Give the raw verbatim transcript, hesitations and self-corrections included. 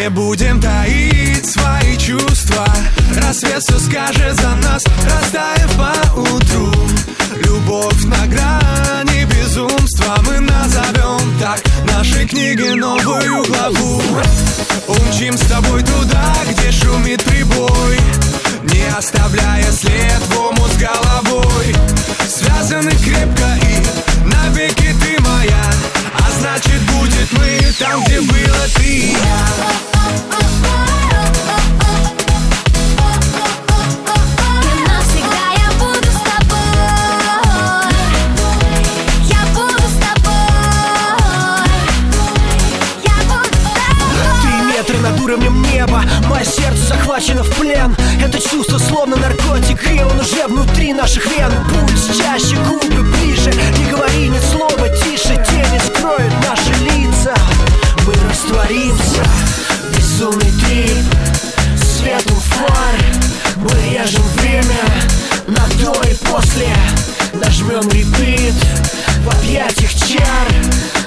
Не будем таить свои чувства, рассвет все скажет за нас, растаяв поутру. Любовь на грани безумства, мы назовем так нашей книге новую главу. Умчим с тобой туда, где шумит прибой, не оставляя след в омут с головой. Связаны крепко и навеки ты моя, а значит будет мы там, где было ты и я. Над уровнем неба, мое сердце захвачено в плен. Это чувство словно наркотик, и он уже внутри наших вен. Пульс чаще, губы ближе, не говори ни слова тише. Тени скроют наши лица, мы растворимся. Безумный трип, светом фар, мы режем время на до и после. Нажмем репит в объятиях чар.